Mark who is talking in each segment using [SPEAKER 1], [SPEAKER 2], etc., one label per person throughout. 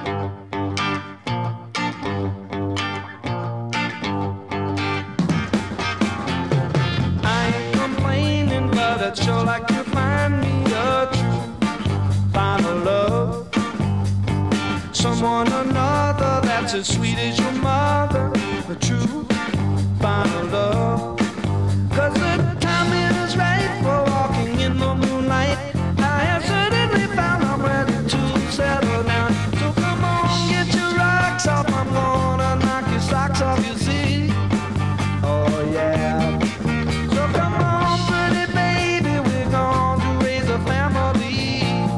[SPEAKER 1] I ain't complaining, but I'd sure like to find me a true final love. Someone another that's as sweet as your mother. A true final love. 'Cause the timing is right for walking in the moonlight. I have certainly found I'm ready to settle down. So come on, get your rocks off. I'm gonna knock your socks off, you see. Oh yeah. So come on, pretty baby, we're gonna raise a family.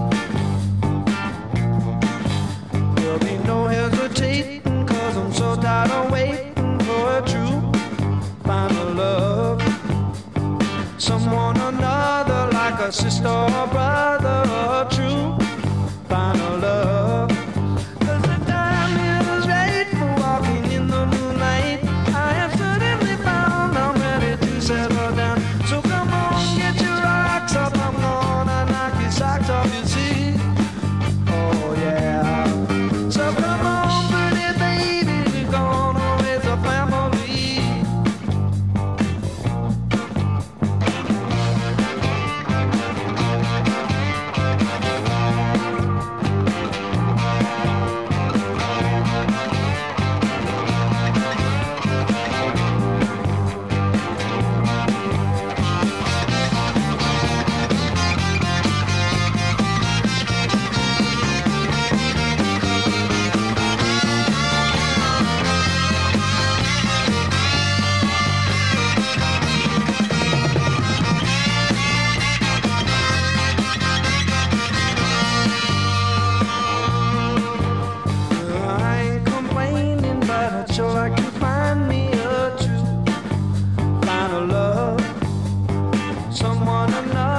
[SPEAKER 1] There'll be no hesitating, 'cause I'm so tired of waiting for a true final love. Someone another, like a sister or brother, a true final love. 'Cause the time is right for walking in the moonlight. I have certainly found I'm ready to settle down. So come on, get your rocks up. I'm gonna knock your socks off, you see. Oh yeah. So come on, pretty baby, we're gonna raise a family. I ain't complaining, but I'd sure like to find me a true final love. Someone another